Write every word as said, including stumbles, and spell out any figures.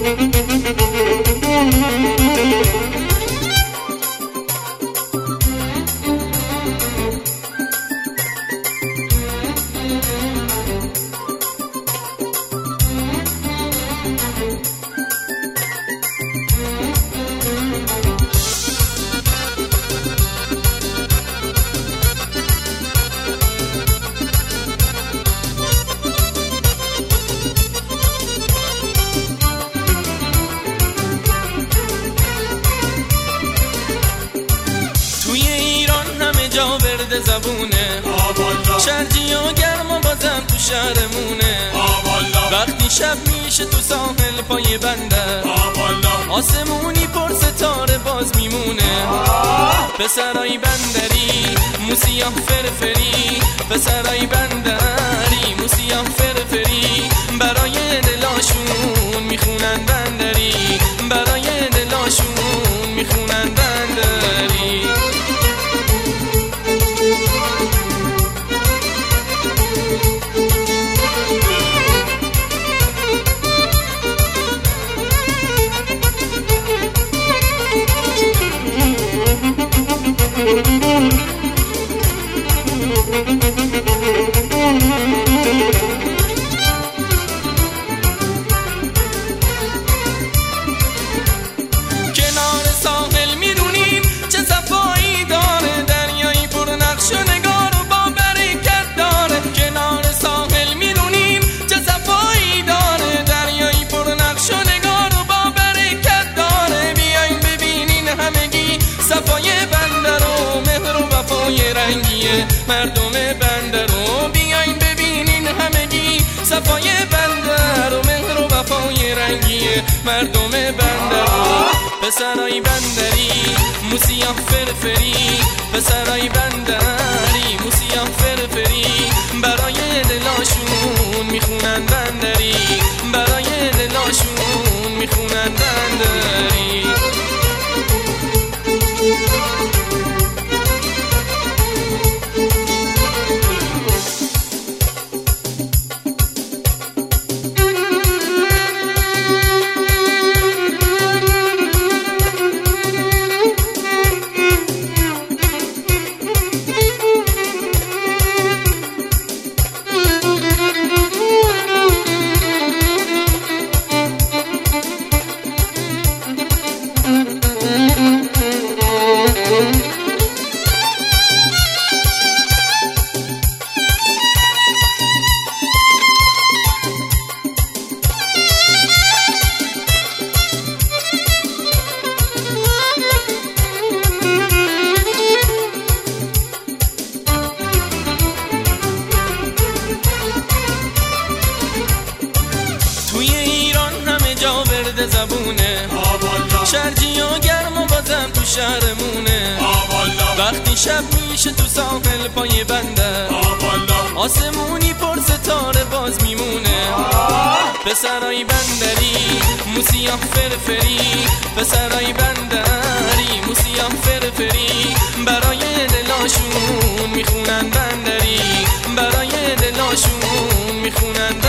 جا برد زبونه شرجی و گرم و بازم تو شهرمونه وقتی شب میشه تو ساحل پای بندر آسمونی پر ستاره باز میمونه پسرای بندری موسیام فرفری پسرای بندری موسیام فرفری برای دلاشون میخونن بندری برای دلاشون میخونن بندری کنار ساحل میدونیم چه صفایی داره دریایی پر نقش و نگار و با برکت داره کنار ساحل میدونیم چه صفایی داره دریایی پر نقش و نگار و با برکت داره بیاین ببینین همگی صفای بندر و مهر و وفای رنگیه مردم بندر و بیاین ببینین همگی صفای بندر و مهر و وفای رنگیه مردم بندر پسرای بندری موسیام فرفری پسرای بندری موسیام فرفری برای دلاشون میخونن بندری برای دلاشون میخونن بندری زبونه شرجی و گرم و بازم تو شهرمونه وقتی شب میشه تو ساحل پای بندر آسمونی پر ستاره باز میمونه پسرای بندری موسیام فرفری پسرای بندری موسیام فرفری برای دلاشون میخونن بندری برای دلاشون میخونن